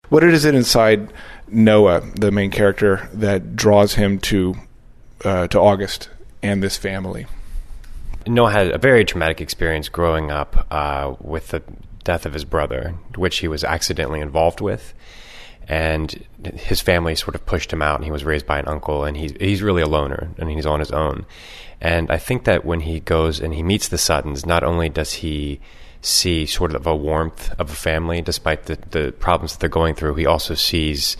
What is it inside Noah, the main character, that draws him to August and this family? Noah had a very traumatic experience growing up with the death of his brother, which he was accidentally involved with. And his family sort of pushed him out, and he was raised by an uncle, and he's really a loner, and he's on his own. And I think that when he goes and he meets the Suttons, not only does he see sort of a warmth of a family despite the problems that they're going through, he also sees,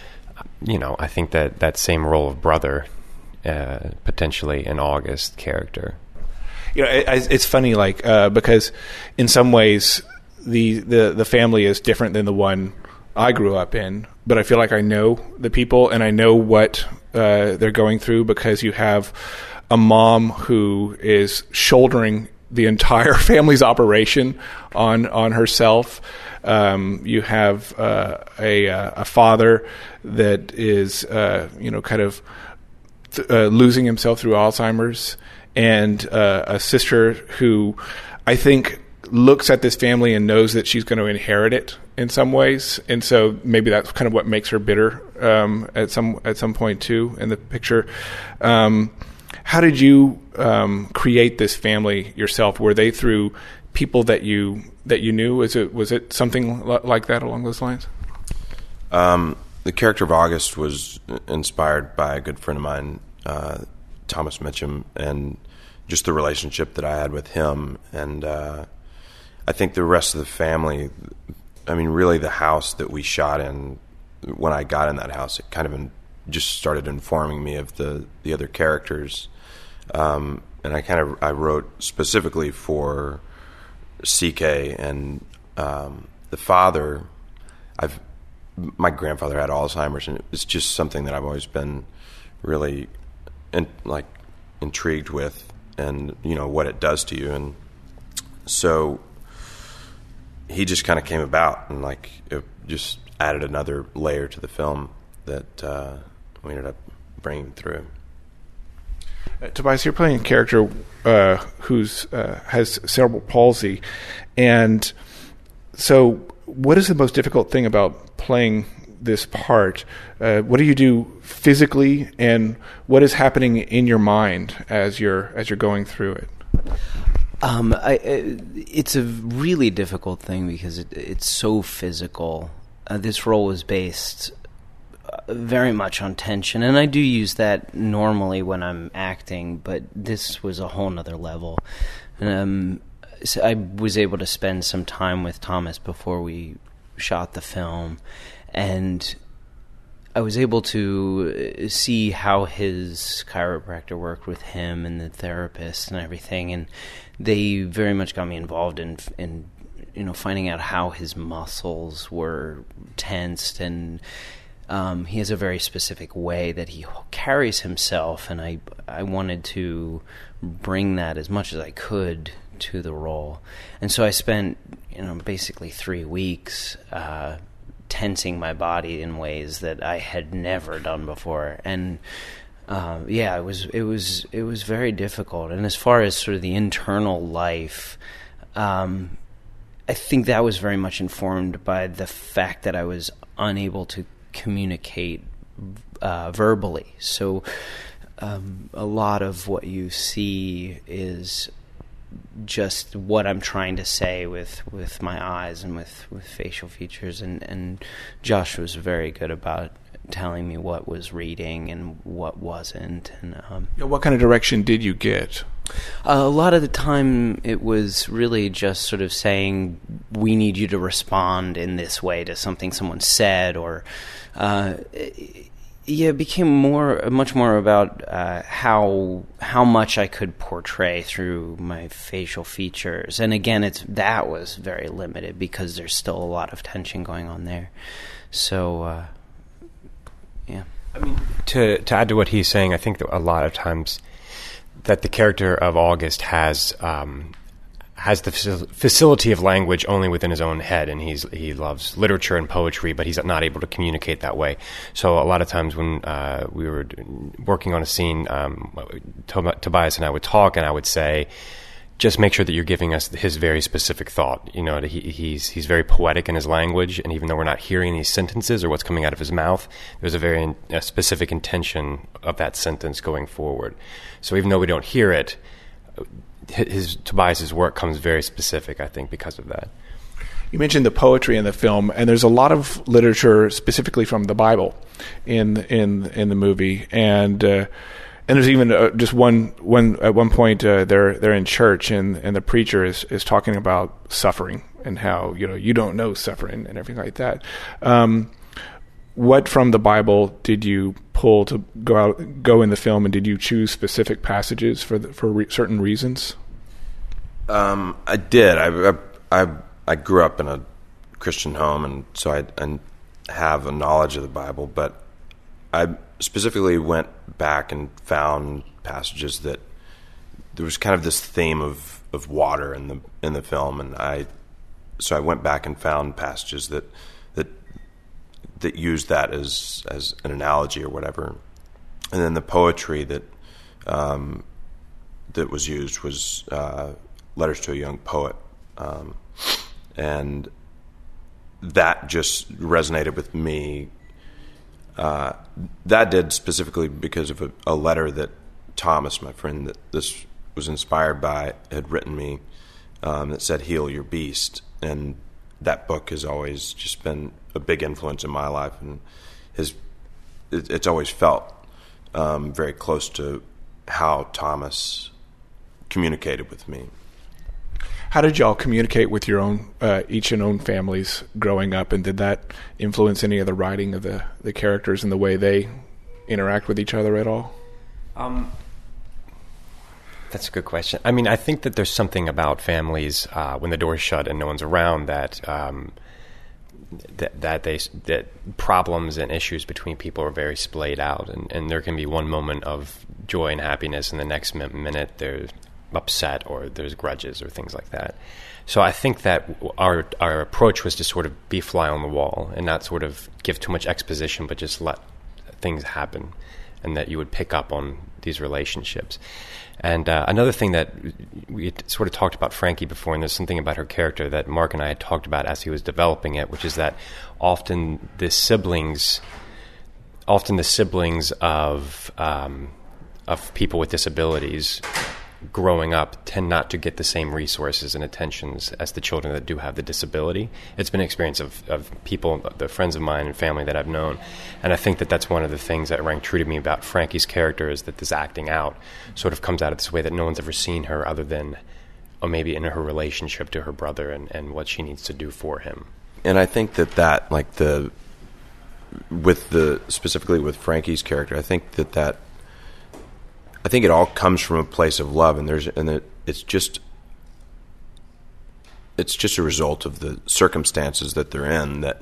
I think that same role of brother potentially in August's character. It's funny, because in some ways the family is different than the one I grew up in, but I feel like I know the people and I know what they're going through, because you have a mom who is shouldering the entire family's operation on herself. You have a father that is kind of losing himself through Alzheimer's, and a sister who I think looks at this family and knows that she's going to inherit it in some ways, and so maybe that's kind of what makes her bitter at some point too in the picture. How did you create this family yourself? Were they through people that you knew? Was it something like that along those lines? The character of August was inspired by a good friend of mine, Thomas Mitchum, and just the relationship that I had with him. And I think the rest of the family, really the house that we shot in, when I got in that house, it kind of just started informing me of the other characters. And I wrote specifically for CK and the father. My grandfather had Alzheimer's, and it's just something that I've always been really intrigued with, and what it does to you. And so he just kind of came about, and it just added another layer to the film that we ended up bringing through. Tobias, you're playing a character who's has cerebral palsy, and so what is the most difficult thing about playing this part? What do you do physically, and what is happening in your mind as you're going through it? It's a really difficult thing because it's so physical. This role was based very much on tension, and I do use that normally when I'm acting, but this was a whole nother level. And so I was able to spend some time with Thomas before we shot the film, and I was able to see how his chiropractor worked with him and the therapist and everything, and they very much got me involved in finding out how his muscles were tensed, and he has a very specific way that he carries himself, and I wanted to bring that as much as I could to the role. And so I spent basically 3 weeks tensing my body in ways that I had never done before, and it was very difficult. And as far as sort of the internal life, I think that was very much informed by the fact that I was unable to communicate verbally. So a lot of what you see is just what I'm trying to say with my eyes and with facial features, and Josh was very good about telling me what was reading and what wasn't. And what kind of direction did you get? A lot of the time it was really just sort of saying, we need you to respond in this way to something someone said, or it became much more about how much I could portray through my facial features. And again, that was very limited because there's still a lot of tension going on there. So, yeah. To add to what he's saying, I think that a lot of times that the character of August has the facility of language only within his own head, and he loves literature and poetry, but he's not able to communicate that way. So a lot of times when we were working on a scene, Tobias and I would talk, and I would say, just make sure that you're giving us his very specific thought. You know, he's very poetic in his language, and even though we're not hearing these sentences or what's coming out of his mouth, there's a very specific intention of that sentence going forward. So even though we don't hear it, Tobias's work comes very specific, I think, because of that. You mentioned the poetry in the film, and there's a lot of literature specifically from the Bible in the movie, and there's even just one at one point they're in church, and the preacher is talking about suffering and how you don't know suffering and everything like that. What from the Bible did you pull to go in the film, and did you choose specific passages for certain reasons? I did. I grew up in a Christian home, and so I have a knowledge of the Bible, but I specifically went back and found passages that there was kind of this theme of water in the film, and so I went back and found passages that used that as an analogy or whatever, and then the poetry that was used was Letters to a Young Poet. And that just resonated with me. That did specifically because of a letter that Thomas, my friend that this was inspired by, had written me that said, "Heal your beast." And that book has always just been a big influence in my life, and it's always felt very close to how Thomas communicated with me. How did y'all communicate with your own, each and own families growing up, and did that influence any of the writing of the characters and the way they interact with each other at all? That's a good question. I mean, I think that there's something about families when the door's shut and no one's around that problems and issues between people are very splayed out, and there can be one moment of joy and happiness, and the next minute they're upset or there's grudges or things like that. So I think that our approach was to sort of be fly on the wall and not sort of give too much exposition, but just let things happen, and that you would pick up on these relationships. And another thing that we had sort of talked about Frankie before, and there's something about her character that Mark and I had talked about as he was developing it, which is that often the siblings of people with disabilities growing up tend not to get the same resources and attentions as the children that do have the disability. It's been an experience of people, the friends of mine and family that I've known, and I think that that's one of the things that rang true to me about Frankie's character, is that this acting out sort of comes out of this way that no one's ever seen her other than, or maybe in her relationship to her brother and what she needs to do for him. And I think that like specifically with Frankie's character, I think it all comes from a place of love, and it's just a result of the circumstances that they're in. That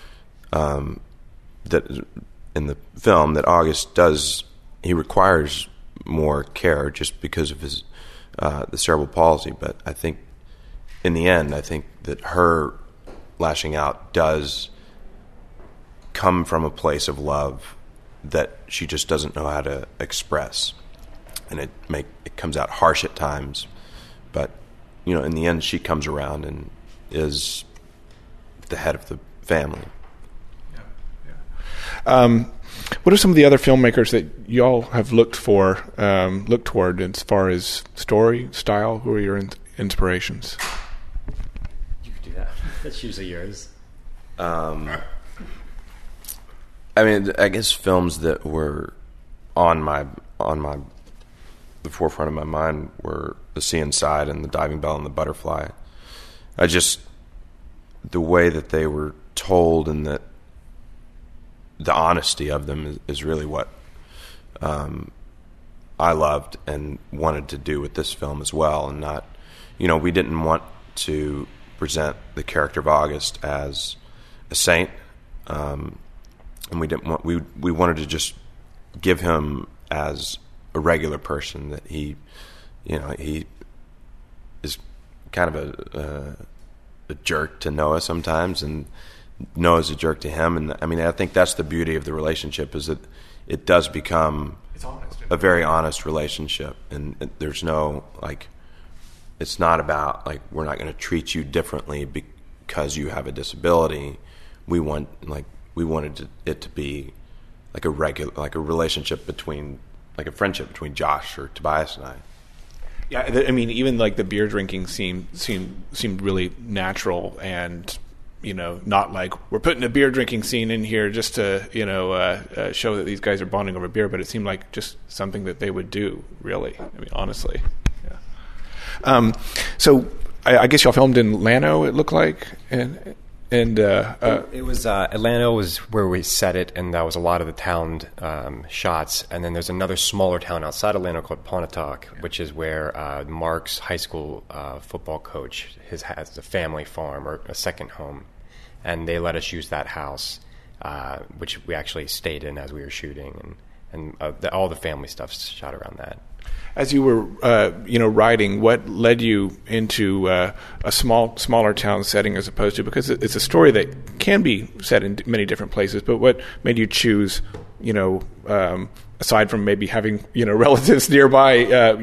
in the film that August does, he requires more care just because of his the cerebral palsy. But I think in the end, I think that her lashing out does come from a place of love that she just doesn't know how to express. And it comes out harsh at times, but in the end, she comes around and is the head of the family. Yeah. What are some of the other filmmakers that y'all have looked toward as far as story, style? Who are your inspirations? You could do that. That's usually yours. I mean, I guess films that were on the forefront of my mind were The Sea Inside and The Diving Bell and The Butterfly. The way that they were told and that the honesty of them is really what I loved and wanted to do with this film as well. And not, we didn't want to present the character of August as a saint, and we wanted to just give him as a regular person, that he is kind of a jerk to Noah sometimes, and Noah's a jerk to him. And I mean, I think that's the beauty of the relationship, is that it does become a very honest relationship, and there's no it's not about like we're not going to treat you differently because you have a disability. We wanted it to be like a relationship between, like a friendship between Josh or Tobias and I. Yeah, I mean, even like the beer drinking seemed really natural, and not like we're putting a beer drinking scene in here just to show that these guys are bonding over beer, but it seemed like just something that they would do. Really, I mean, honestly. Yeah. So I guess y'all filmed in Llano, it looked like, and it was Atlanta was where we set it, and that was a lot of the town shots. And then there's another smaller town outside Atlanta called Pontotoc, which is where Mark's high school football coach has a family farm or a second home, and they let us use that house, which we actually stayed in as we were shooting, and all the family stuff shot around that. As you were, writing, what led you into a smaller town setting as opposed to, because it's a story that can be set in many different places, but what made you choose, aside from maybe having, relatives nearby,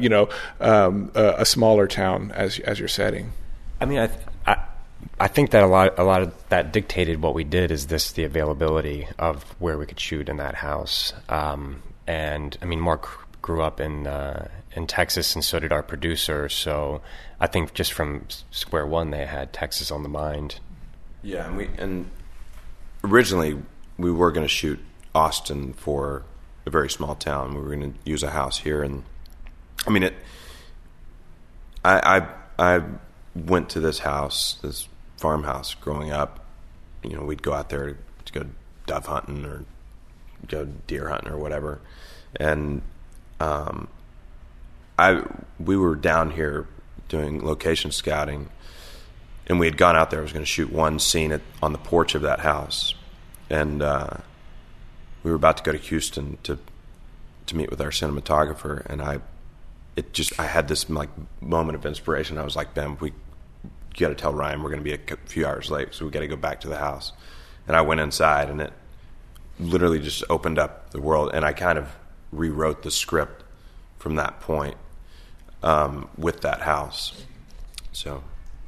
a smaller town as your setting? I mean, I think that a lot of that dictated what we did is the availability of where we could shoot in that house. And I mean, Mark grew up in Texas, and so did our producer. So I think just from square one, they had Texas on the mind. Yeah, and originally we were going to shoot Austin for a very small town. We were going to use a house here, and I mean I went to this house, this farmhouse, growing up. We'd go out there to go dove hunting or go deer hunting or whatever, and we were down here doing location scouting, and we had gone out there. I was going to shoot one scene on the porch of that house, and we were about to go to Houston to meet with our cinematographer, and I had this like moment of inspiration. I was like, Ben, you got to tell Ryan we're going to be a few hours late, so we got to go back to the house. And I went inside, and it literally just opened up the world, and I kind of rewrote the script from that point with that house. So,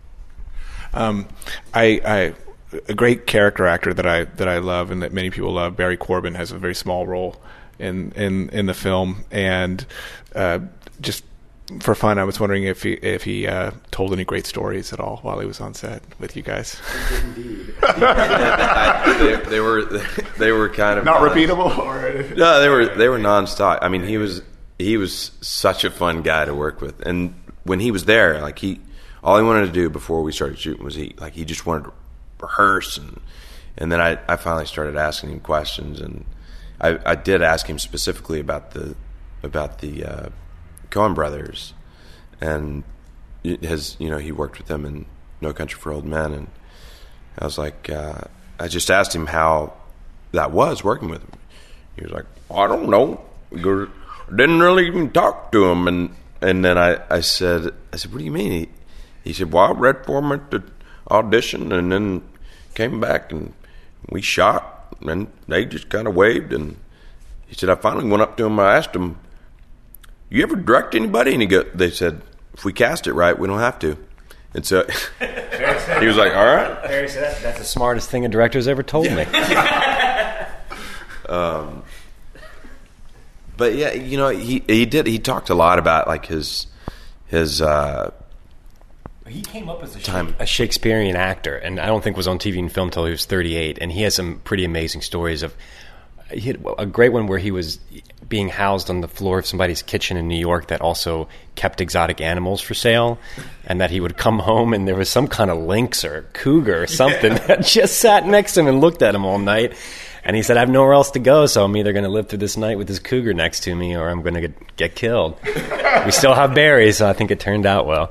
a great character actor that I love and that many people love, Barry Corbin, has a very small role in the film, and just for fun, I was wondering if he told any great stories at all while he was on set with you guys. Indeed. they were kind of not repeatable, or no, they were nonstop. I mean, he was such a fun guy to work with, and when he was there, like all he wanted to do before we started shooting was he just wanted to rehearse, and then I finally started asking him questions, and I did ask him specifically about the Coen brothers, and he worked with them in No Country for Old Men, and I was like, I just asked him how that was working with him. He was like, I don't know, didn't really even talk to him, and then I said, what do you mean? He said, well, I read for him at the audition, and then came back and we shot, and they just kind of waved, and he said, I finally went up to him, I asked him, you ever direct anybody? And they said, if we cast it right, we don't have to. And so he was like, all right. Barry said, that's the smartest thing a director's ever told me. But yeah, he talked a lot about like his he came up as a Shakespearean actor, and I don't think was on TV and film until he was 38, and he has some pretty amazing stories of. He had a great one where he was being housed on the floor of somebody's kitchen in New York that also kept exotic animals for sale, and that he would come home and there was some kind of lynx or cougar or something that just sat next to him and looked at him all night. And he said, I have nowhere else to go, so I'm either going to live through this night with this cougar next to me or I'm going to get killed. We still have Barry, so I think it turned out well.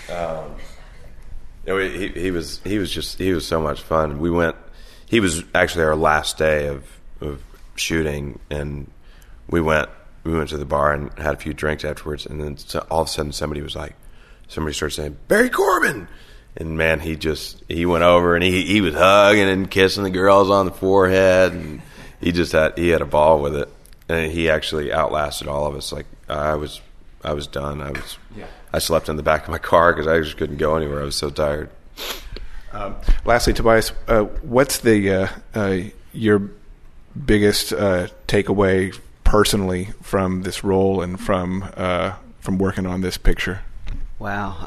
He was so much fun. He was actually our last day of shooting, and we went to the bar and had a few drinks afterwards, and then all of a sudden somebody started saying, Barry Corbin, and man, he went over and he was hugging and kissing the girls on the forehead, and he had a ball with it, and he actually outlasted all of us. Like I was done. I slept in the back of my car because I just couldn't go anywhere. I was so tired. Lastly, Tobias, what's the your biggest takeaway personally from this role and from working on this picture? Wow.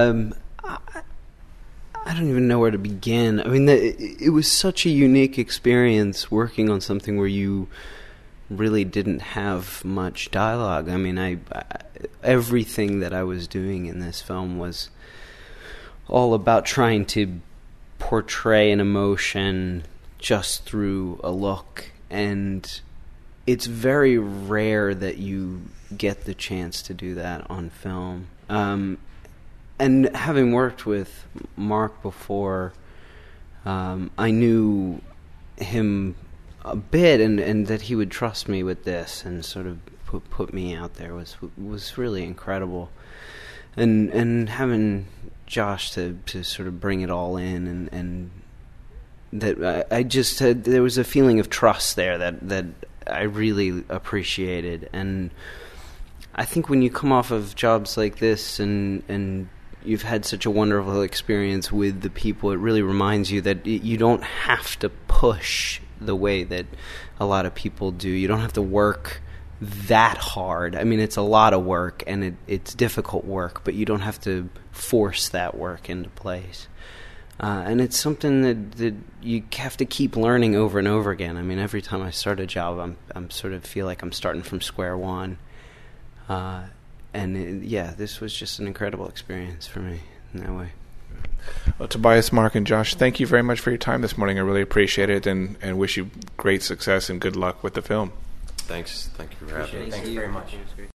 I don't even know where to begin. I mean, it was such a unique experience working on something where you really didn't have much dialogue. I mean, everything that I was doing in this film was all about trying to portray an emotion just through a look, and it's very rare that you get the chance to do that on film. And having worked with Mark before, I knew him a bit, and that he would trust me with this and sort of put me out there was really incredible. And having Josh to sort of bring it all in, and that I just had, there was a feeling of trust there that I really appreciated. And I think when you come off of jobs like this and you've had such a wonderful experience with the people, it really reminds you that you don't have to push the way that a lot of people do. You don't have to work that hard. I mean, it's a lot of work, and it's difficult work, but you don't have to force that work into place. And it's something that you have to keep learning over and over again. I mean, every time I start a job, I'm sort of feel like I'm starting from square one. This was just an incredible experience for me in that way. Well, Tobias, Mark, and Josh, thank you very much for your time this morning. I really appreciate it, and wish you great success and good luck with the film. Thanks. Thank you for having me. Thanks very much.